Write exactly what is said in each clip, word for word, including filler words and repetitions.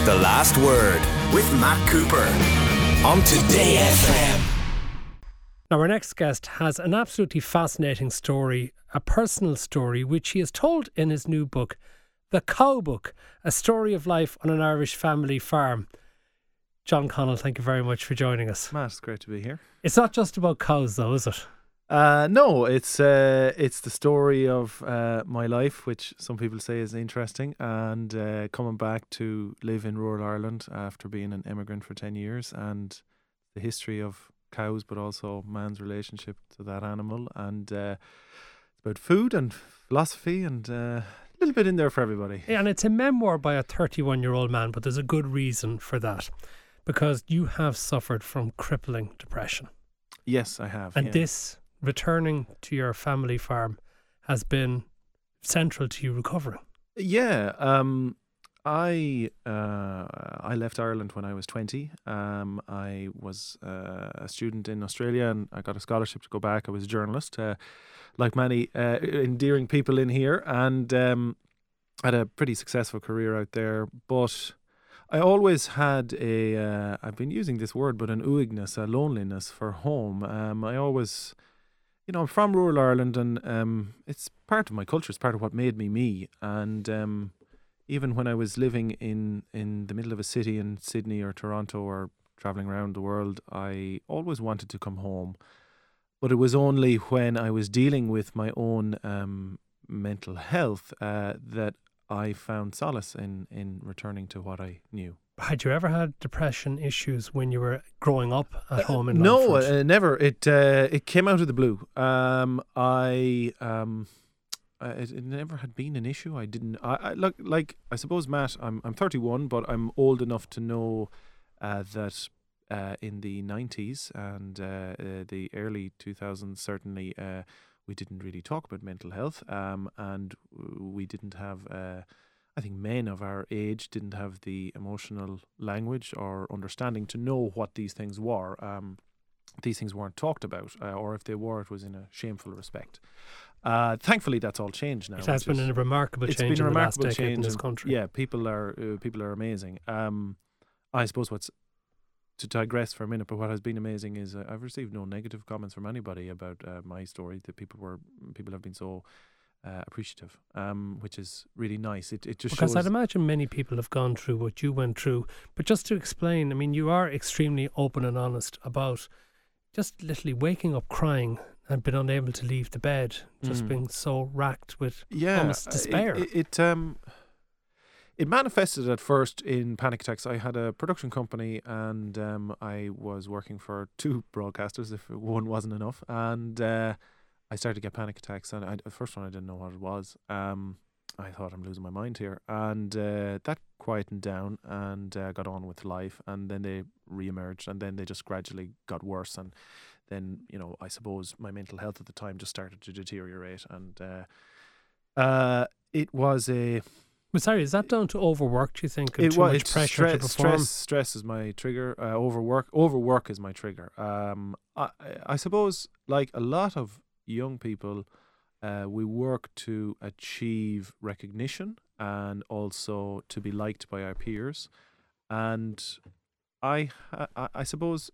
The Last Word with Matt Cooper on Today F M. Now, our next guest has an absolutely fascinating story, a personal story, which he has told in his new book, The Cow Book, a story of life on an Irish family farm. John Connell, thank you very much for joining us. Matt, it's great to be here. It's not just about cows, though, is it? Uh, no, it's uh, it's the story of uh, my life, which some people say is interesting, and uh, coming back to live in rural Ireland after being an immigrant for ten years, and the history of cows, but also man's relationship to that animal, and uh, it's about food and philosophy, and uh, a little bit in there for everybody. Yeah, and it's a memoir by a thirty-one-year-old man, but there's a good reason for that, because you have suffered from crippling depression. Yes, I have. And yeah. this, returning to your family farm, has been central to you recovering. Yeah, um, I uh, I left Ireland when I was twenty. Um, I was uh, a student in Australia, and I got a scholarship to go back. I was a journalist, uh, like many uh, endearing people in here, and um, had a pretty successful career out there. But I always had a, uh, I've been using this word, but an ooigness, a loneliness for home. Um, I always... You know, I'm from rural Ireland, and um, it's part of my culture. It's part of what made me me. And um, even when I was living in, in the middle of a city in Sydney or Toronto or travelling around the world, I always wanted to come home. But it was only when I was dealing with my own um, mental health uh, that I found solace in, in returning to what I knew. Had you ever had depression issues when you were growing up at home in No, Longford? uh, never. It uh, it came out of the blue. Um, I um, uh, it, it never had been an issue. I didn't. I, I look like I suppose Matt. I'm I'm thirty-one, but I'm old enough to know uh, that uh, in the nineties and uh, uh, the early two thousands, certainly uh, we didn't really talk about mental health, um, and we didn't have. Uh, I think men of our age didn't have the emotional language or understanding to know what these things were. Um, these things weren't talked about, uh, or if they were, it was in a shameful respect. Uh, thankfully, that's all changed now. It has been is, a remarkable it's change been a in the last remarkable decade change in this and, country. Yeah, people are uh, people are amazing. Um, I suppose what's to digress for a minute, but what has been amazing is uh, I've received no negative comments from anybody about uh, my story. That people were people have been so. Uh, appreciative, um, which is really nice. It it just because shows. I'd imagine many people have gone through what you went through. But just to explain, I mean, you are extremely open and honest about just literally waking up crying and being unable to leave the bed, just Mm. being so racked with yeah, almost despair. It, it, it um it manifested at first in panic attacks. I had a production company, and um, I was working for two broadcasters. If one wasn't enough, and. Uh, I started to get panic attacks, and I, the first one I didn't know what it was. Um, I thought I'm losing my mind here, and uh, that quietened down, and uh, got on with life. And then they re-emerged, and then they just gradually got worse. And then, you know, I suppose my mental health at the time just started to deteriorate, and uh, uh, it was a. But sorry, is that down to overwork? Do you think? And It too was much it's pressure stre- to perform. stress. Stress is my trigger. Uh, overwork. Overwork is my trigger. Um, I, I suppose, like a lot of young people, uh, we work to achieve recognition and also to be liked by our peers. And I, I, I suppose,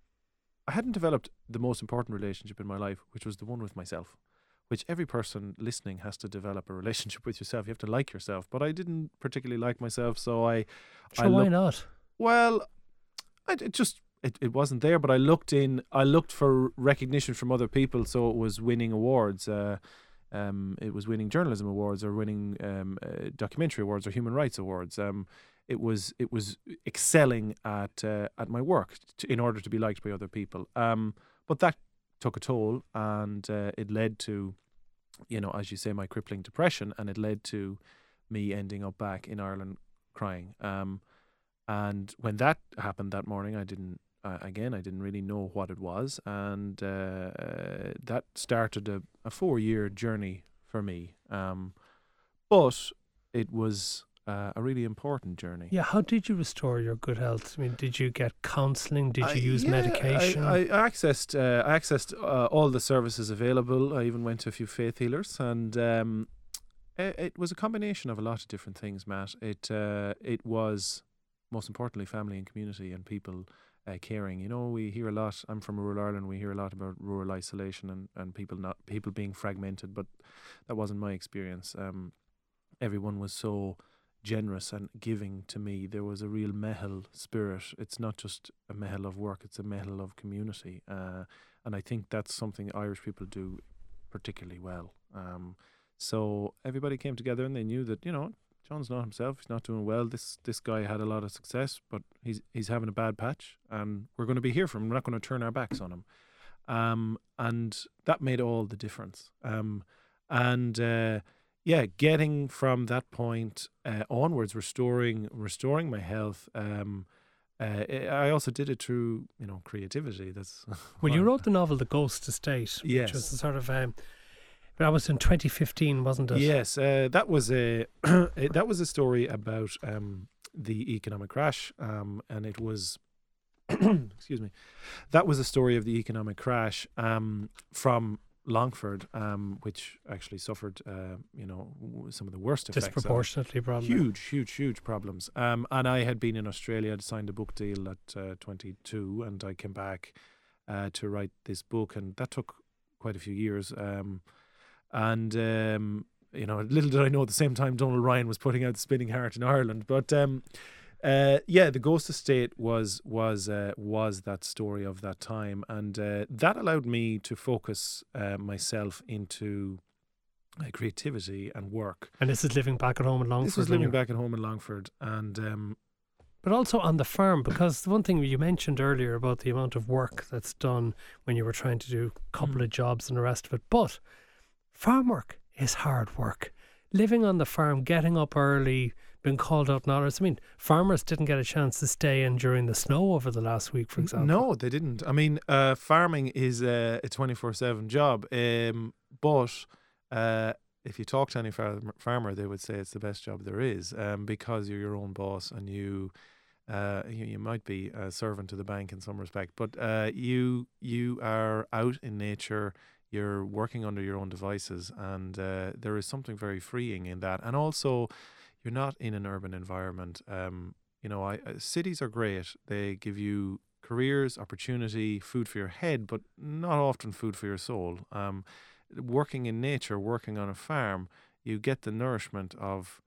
I hadn't developed the most important relationship in my life, which was the one with myself. Which every person listening has to develop a relationship with yourself. You have to like yourself. But I didn't particularly like myself, so I. Sure, I why looked, not? Well, I it just. It, it wasn't there, but I looked in. I looked for recognition from other people, so it was winning awards. Uh, um, it was winning journalism awards, or winning um, uh, documentary awards, or human rights awards. Um, it was it was excelling at uh, at my work to, in order to be liked by other people. Um, but that took a toll, and uh, it led to, you know, as you say, my crippling depression, and it led to me ending up back in Ireland crying. Um, and when that happened that morning, I didn't. Uh, again, I didn't really know what it was, and uh, uh, that started a, a four-year journey for me. Um, but it was uh, a really important journey. Yeah, how did you restore your good health? I mean, did you get counselling? Did you I, use yeah, medication? I, I accessed uh, I accessed uh, all the services available. I even went to a few faith healers, and um, it, it was a combination of a lot of different things, Matt. It uh, it was most importantly, family and community and people uh, caring. You know, we hear a lot. I'm from rural Ireland. We hear a lot about rural isolation and, and people not people being fragmented, but that wasn't my experience. Um, everyone was so generous and giving to me. There was a real mehel spirit. It's not just a mehel of work; it's a mehel of community. Uh, and I think that's something Irish people do particularly well. Um, so everybody came together, and they knew that, you know, John's not himself. He's not doing well. This this guy had a lot of success, but he's he's having a bad patch, and we're going to be here for him. We're not going to turn our backs on him. Um, and that made all the difference. Um, and uh, yeah, getting from that point uh, onwards, restoring restoring my health. Um, uh, I also did it through, you know, creativity. That's Well, you wrote the novel The Ghost Estate, Yes. which was a sort of um, that was in twenty fifteen, wasn't it? Yes, uh, that was a that was a story about um, the economic crash, um, and it was excuse me, that was a story of the economic crash um, from Longford, um, which actually suffered, uh, you know, w- some of the worst effects. of it. Disproportionately, probably. Huge, huge, huge problems. Um, and I had been in Australia. I'd signed a book deal at uh, twenty-two, and I came back uh, to write this book, and that took quite a few years. Um, and um, you know, little did I know at the same time Donald Ryan was putting out Spinning Heart in Ireland. But um, uh, yeah, The Ghost Estate was was uh, was that story of that time, and uh, that allowed me to focus uh, myself into uh, creativity and work. And this is living back at home in Longford. This was when living you- back at home in Longford, and um, But also on the farm, because the one thing you mentioned earlier about the amount of work that's done when you were trying to do a couple Mm. of jobs and the rest of it. But farm work is hard work. Living on the farm, getting up early, being called out in hours. I mean, farmers didn't get a chance to stay in during the snow over the last week, for example. no, they didn't. I mean, uh, farming is a twenty-four seven job, um, but uh, if you talk to any farm- farmer, they would say it's the best job there is, um, because you're your own boss, and you, uh, you you might be a servant to the bank in some respect, but uh, you you are out in nature. You're working under your own devices, and uh, there is something very freeing in that. And also, you're not in an urban environment. Um, you know, I, uh, cities are great. They give you careers, opportunity, food for your head, but not often food for your soul. Um, working in nature, working on a farm, you get the nourishment of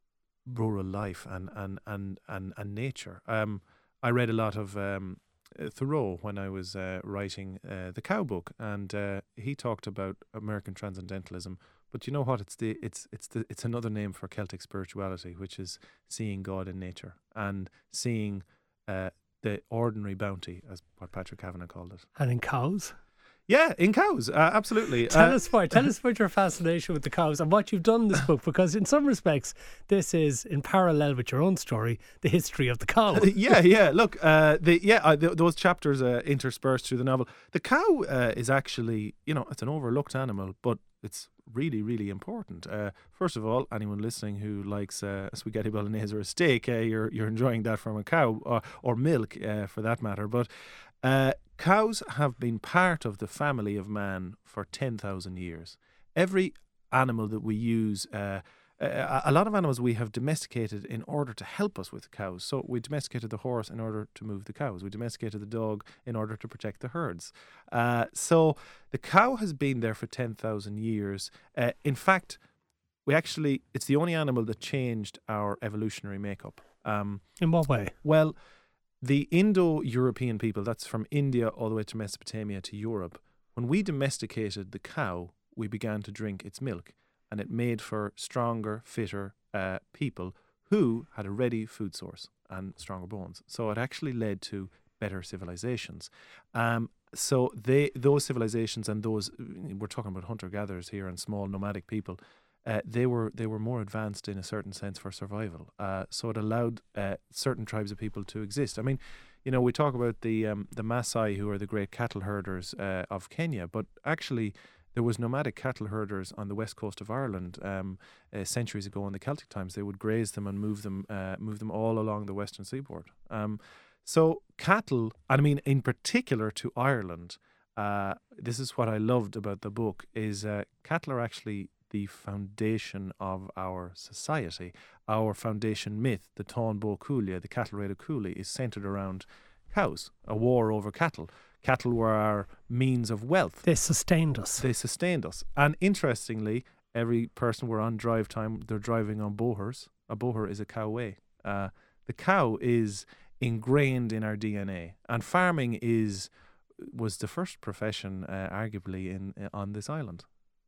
rural life and and and and, and nature. Um, I read a lot of um, uh, Thoreau when I was uh, writing uh, the Cow Book, and uh, he talked about American transcendentalism. But you know what? It's the it's it's the it's another name for Celtic spirituality, which is seeing God in nature and seeing uh, the ordinary bounty, as what Patrick Kavanagh called it. And in cows. Yeah, in cows, uh, absolutely. Tell Uh, us why. Tell us about your fascination with the cows and what you've done in this book, because in some respects, this is in parallel with your own story, the history of the cow. yeah, yeah. Look, uh, the yeah, uh, th- those chapters uh, interspersed through the novel. The cow uh, is actually, you know, it's an overlooked animal, but it's really, really important. Uh, first of all, anyone listening who likes uh, a spaghetti bolognese or a steak, uh, you're you're enjoying that from a cow, or, or milk, uh, for that matter. But uh, cows have been part of the family of man for ten thousand years. Every animal that we use. Uh, Uh, a lot of animals we have domesticated in order to help us with cows. So we domesticated the horse in order to move the cows. We domesticated the dog in order to protect the herds. Uh, so the cow has been there for ten thousand years. Uh, in fact, we actually, it's the only animal that changed our evolutionary makeup. Um, In what way? well, the Indo-European people, that's from India all the way to Mesopotamia to Europe, when we domesticated the cow, we began to drink its milk. And it made for stronger, fitter uh, people who had a ready food source and stronger bones. So it actually led to better civilizations. Um, so they, those civilizations and those, we're talking about hunter-gatherers here and small nomadic people, uh, they were they were more advanced in a certain sense for survival. Uh, so it allowed uh, certain tribes of people to exist. I mean, you know, we talk about the um, the Maasai, who are the great cattle herders uh, of Kenya, but actually there was nomadic cattle herders on the west coast of Ireland um, uh, centuries ago in the Celtic times. They would graze them and move them, uh, move them all along the western seaboard. Um, so cattle, and I mean in particular to Ireland, uh, this is what I loved about the book, is uh, cattle are actually the foundation of our society. Our foundation myth, the Táin Bó Cúailnge, the cattle raid of Cooley, is centred around cows, a war over cattle. Cattle were our means of wealth. They sustained us. They sustained us. And interestingly, every person we're on drive time, they're driving on bohers. A boher is a cow way. Uh, the cow is ingrained in our D N A, and farming is was the first profession, uh, arguably, in uh, on this island.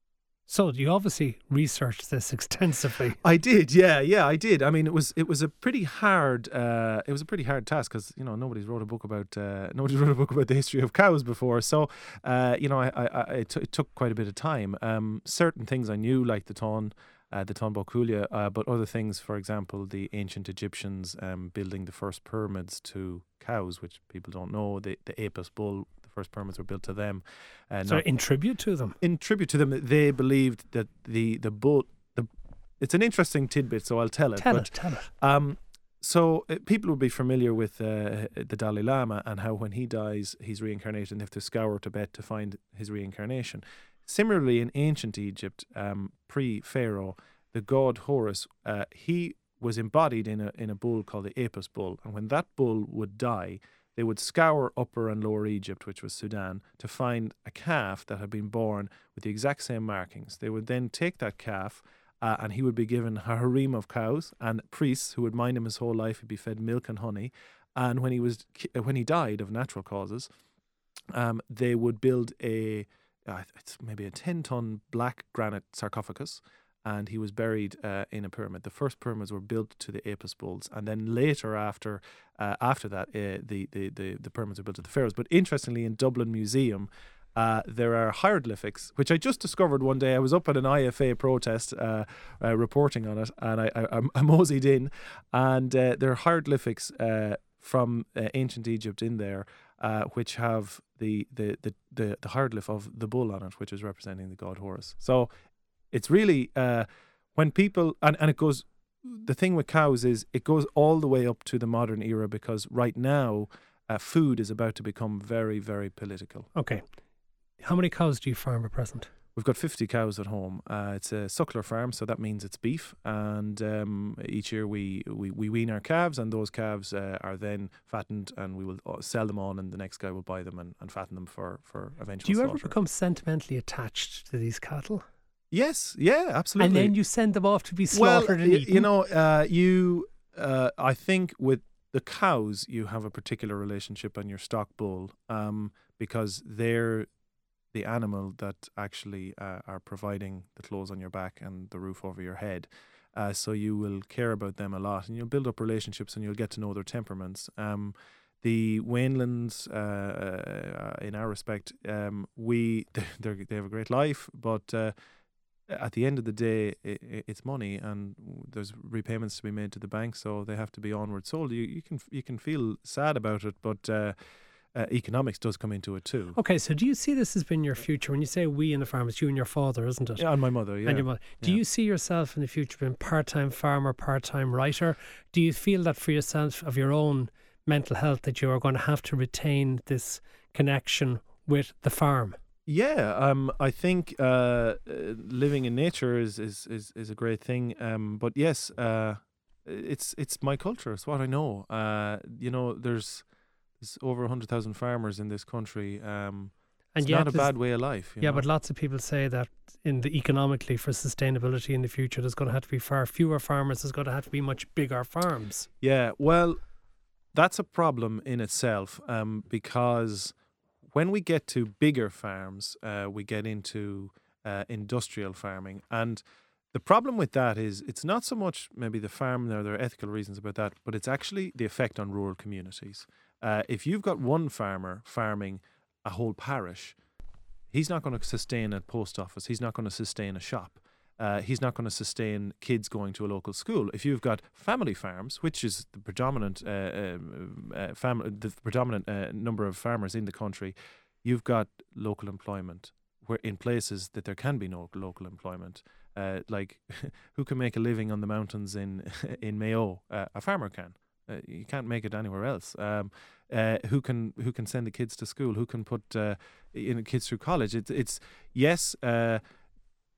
So you obviously researched this extensively. I did, yeah, yeah, I did. I mean, it was it was a pretty hard uh, it was a pretty hard task because you know nobody's wrote a book about uh, nobody's wrote a book about the history of cows before. So uh, you know, I, I, I it, t- it took quite a bit of time. Um, certain things I knew, like the Táin. Uh, the Táin Bó Cúailnge, uh, but other things, for example, the ancient Egyptians um, building the first pyramids to cows, which people don't know. The, the Apis bull, the first pyramids were built to them. Uh, so in tribute to them? In tribute to them, they believed that the, the bull, the, it's an interesting tidbit, so I'll tell it. Tell but, it, tell it. Um, so uh, people would be familiar with uh, the Dalai Lama and how when he dies, he's reincarnated and they have to scour Tibet to find his reincarnation. Similarly, in ancient Egypt, um, pre-Pharaoh, the god Horus, uh, he was embodied in a in a bull called the Apis bull. And when that bull would die, they would scour Upper and Lower Egypt, which was Sudan, to find a calf that had been born with the exact same markings. They would then take that calf, uh, and he would be given a harem of cows and priests who would mind him his whole life. He'd be fed milk and honey. And when he was when he died of natural causes, um, they would build a Uh, it's maybe a ten-ton black granite sarcophagus, and he was buried uh, in a pyramid. The first pyramids were built to the Apis bulls, and then later, after uh, after that, uh, the, the, the, the pyramids were built to the pharaohs. But interestingly, in Dublin Museum, uh, there are hieroglyphics, which I just discovered one day. I was up at an I F A protest uh, uh, reporting on it, and I, I, I moseyed in, and uh, there are hieroglyphics uh, from uh, ancient Egypt in there, Uh, which have the, the, the, the, the hieroglyph of the bull on it, which is representing the god Horus. So it's really, uh, when people, and, and it goes, the thing with cows is it goes all the way up to the modern era, because right now uh, food is about to become very, very political. Okay. How many cows do you farm at present? We've got fifty cows at home. Uh, it's a suckler farm, so that means it's beef. And um, each year we, we, we wean our calves, and those calves uh, are then fattened, and we will sell them on, and the next guy will buy them and, and fatten them for, for eventual Do you slaughter. ever become sentimentally attached to these cattle? Yes, yeah, absolutely. And then you send them off to be slaughtered well, and y- eaten? You know, uh, you, uh, I think with the cows, you have a particular relationship on your stock bull, um, because they're the animal that actually uh, are providing the clothes on your back and the roof over your head. Uh, so you will care about them a lot, and you'll build up relationships, and you'll get to know their temperaments. Um, the Wainlands, uh, uh, in our respect, um, we they they have a great life, but uh, at the end of the day, it, it's money, and there's repayments to be made to the bank, so they have to be onward sold. You you can you can feel sad about it, but Uh, Uh, economics does come into it too. Okay, so do you see this as being your future? When you say we in the farm, it's you and your father, isn't it? Yeah, and my mother, yeah. And your mother. Do yeah. you see yourself in the future being part-time farmer, part-time writer? Do you feel that for yourself, of your own mental health, that you are going to have to retain this connection with the farm? Yeah, um, I think uh, uh, living in nature is, is, is, is a great thing. Um, but yes, uh, it's it's my culture. It's what I know. Uh, you know, there's There's over one hundred thousand farmers in this country. Um, and it's yet not a bad way of life. You yeah, know? but lots of people say that in the economically for sustainability in the future, there's going to have to be far fewer farmers. There's going to have to be much bigger farms. Yeah, well, that's a problem in itself, um, because when we get to bigger farms, uh, we get into uh, industrial farming. And the problem with that is it's not so much maybe the farm, there, there are ethical reasons about that, but it's actually the effect on rural communities. Uh, if you've got one farmer farming a whole parish, he's not going to sustain a post office. He's not going to sustain a shop. Uh, he's not going to sustain kids going to a local school. If you've got family farms, which is the predominant uh, uh, uh, fam- the predominant uh, number of farmers in the country, you've got local employment. Where in places that there can be no local employment, uh, like who can make a living on the mountains in in Mayo? Uh, a farmer can. Uh, you can't make it anywhere else. Um, uh, who can who can send the kids to school? Who can put uh, you know, kids through college? It's it's yes. Uh,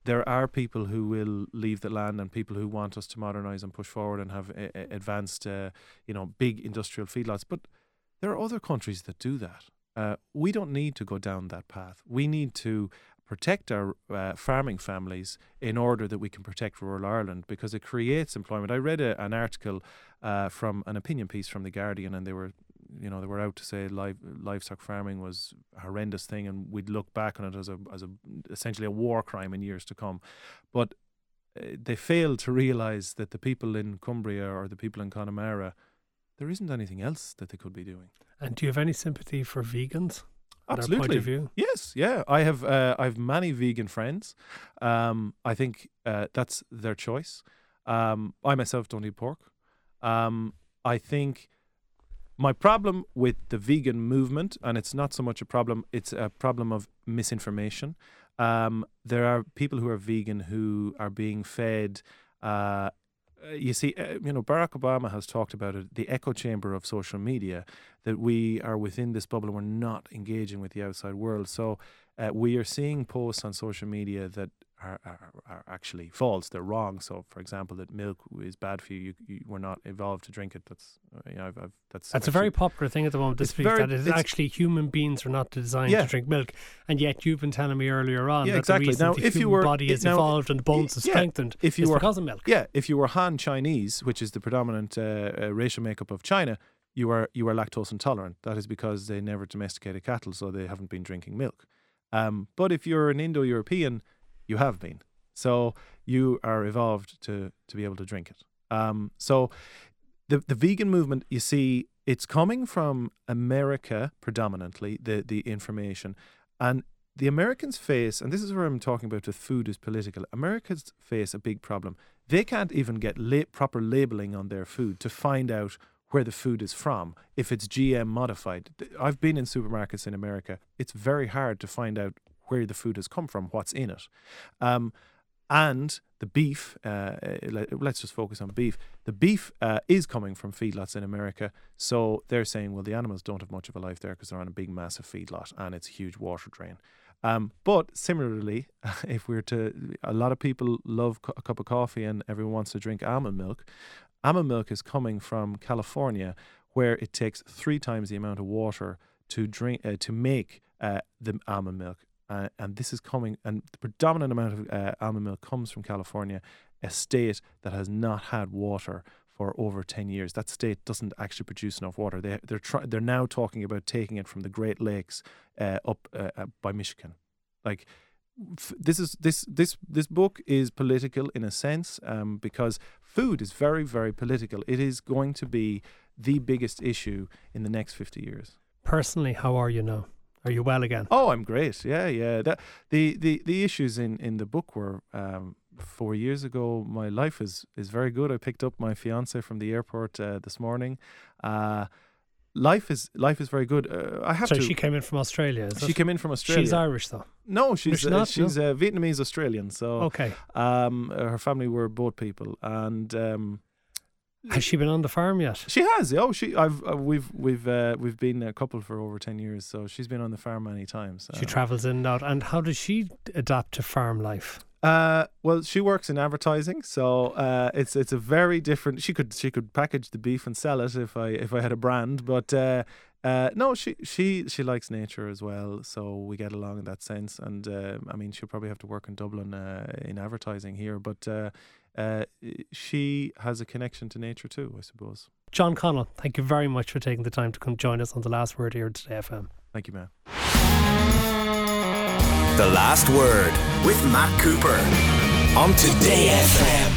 there are people who will leave the land and people who want us to modernise and push forward and have a, a advanced, uh, you know, big industrial feedlots. But there are other countries that do that. Uh, we don't need to go down that path. We need to protect our uh, farming families in order that we can protect rural Ireland, because it creates employment. I read a, an article uh, from an opinion piece from The Guardian, and they were, you know, they were out to say live, livestock farming was a horrendous thing, and we'd look back on it as a as a essentially a war crime in years to come. But uh, they failed to realise that the people in Cumbria or the people in Connemara, there isn't anything else that they could be doing. And do you have any sympathy for vegans? Absolutely. Their point of view? Yes, yeah. I have uh, I have many vegan friends. Um, I think uh, that's their choice. Um, I myself don't eat pork. Um, I think my problem with the vegan movement, and it's not so much a problem, it's a problem of misinformation. Um, there are people who are vegan who are being fed uh, you see, uh, you know, Barack Obama has talked about it, the echo chamber of social media, that we are within this bubble and we're not engaging with the outside world. So uh, we are seeing posts on social media that are, are, are actually false. They're wrong. So, for example, that milk is bad for you. You, you we're not evolved to drink it. That's uh, you know, I've, I've, that's that's actually, a very popular thing at the moment. This week very, that is actually human beings are not designed yeah. to drink milk, and yet you've been telling me earlier on yeah, that exactly. the reason now, the if human you were, body is now, evolved and bones are yeah, strengthened if you is were, because of milk. Yeah, if you were Han Chinese, which is the predominant uh, uh, racial makeup of China, you are you are lactose intolerant. That is because they never domesticated cattle, so they haven't been drinking milk. Um, but if you're an Indo-European, you have been. So you are evolved to, to be able to drink it. Um, so the the vegan movement, you see, it's coming from America predominantly, the, the information. And the Americans face, and this is where I'm talking about the food is political, Americans face a big problem. They can't even get la- proper labeling on their food to find out where the food is from, if it's G M modified. I've been in supermarkets in America. It's very hard to find out where the food has come from, what's in it. Um, and the beef, uh, let's just focus on beef. The beef uh, is coming from feedlots in America. So they're saying, well, the animals don't have much of a life there because they're on a big, massive feedlot and it's a huge water drain. Um, but similarly, if we're to, a lot of people love co- a cup of coffee and everyone wants to drink almond milk. Almond milk is coming from California, where it takes three times the amount of water to drink uh, to make uh, the almond milk. Uh, and this is coming, and the predominant amount of uh, almond milk comes from California, a state that has not had water for over ten years. That state doesn't actually produce enough water. They, they're try- they're now talking about taking it from the Great Lakes uh, up uh, uh, by Michigan. Like, f- this is this this this book is political in a sense, um, because food is very, very political. It is going to be the biggest issue in the next fifty years. Personally, how are you now? Are you well again? Oh, I'm great. Yeah, yeah. That the, the, the issues in, in the book were um, four years ago. My life is, is very good. I picked up my fiance from the airport uh, this morning. Uh, life is life is very good. Uh, I have so to. she came in from Australia. Is she it? came in from Australia. She's Irish though. No, she's She's uh, not, she's no? uh, Vietnamese Australian. So Okay. um, her family were boat people, and um, Has she been on the farm yet? she has. Oh, she. I've. Uh, we've. We've. Uh, we've been a couple for over ten years. So she's been on the farm many times. She Uh, travels in and out. And how does she adapt to farm life? Uh, well, she works in advertising, so uh, it's it's a very different. She could she could package the beef and sell it if I if I had a brand, but uh, uh, no, she she she likes nature as well, so we get along in that sense. And uh, I mean, she'll probably have to work in Dublin uh, in advertising here, but uh, uh, she has a connection to nature too, I suppose. John Connell, thank you very much for taking the time to come join us on The Last Word here at Today F M. Thank you, man. The Last Word with Matt Cooper on Today F M.